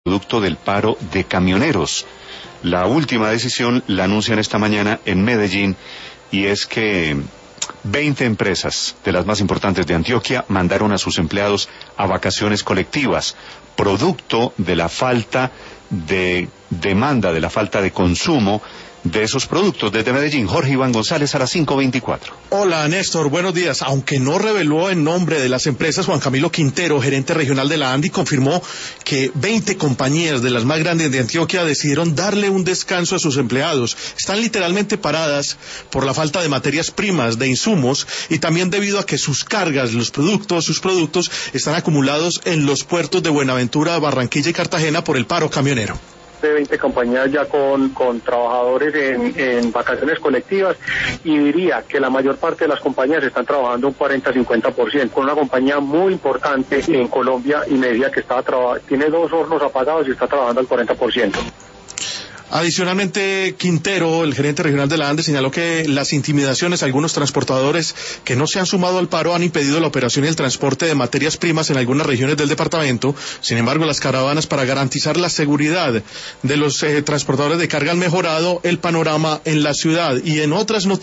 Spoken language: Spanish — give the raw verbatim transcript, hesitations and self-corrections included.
producto del paro de camioneros. La última decisión la anuncian esta mañana en Medellín, y es que veinte empresas de las más importantes de Antioquia mandaron a sus empleados a vacaciones colectivas, producto de la falta de demanda, de la falta de consumo de esos productos. Desde Medellín, Jorge Iván González a las cinco veinticuatro. Hola, Néstor, buenos días. Aunque no reveló el nombre de las empresas, Juan Camilo Quintero, gerente regional de la ANDI, confirmó que veinte compañías de las más grandes de Antioquia decidieron darle un descanso a sus empleados. Están literalmente paradas por la falta de materias primas, de insumos, y también debido a que sus cargas, los productos, sus productos, están acumulados en los puertos de Buenaventura, Barranquilla y Cartagena por el paro camionero. De veinte compañías ya con, con trabajadores en, en vacaciones colectivas, y diría que la mayor parte de las compañías están trabajando un cuarenta a cincuenta por ciento, con una compañía muy importante en Colombia y media que está traba, tiene dos hornos apagados y está trabajando al cuarenta por ciento. Adicionalmente, Quintero, el gerente regional de la ANDE, señaló que las intimidaciones a algunos transportadores que no se han sumado al paro han impedido la operación y el transporte de materias primas en algunas regiones del departamento. Sin embargo, las caravanas para garantizar la seguridad de los eh, transportadores de carga han mejorado el panorama en la ciudad. Y en otras noticias,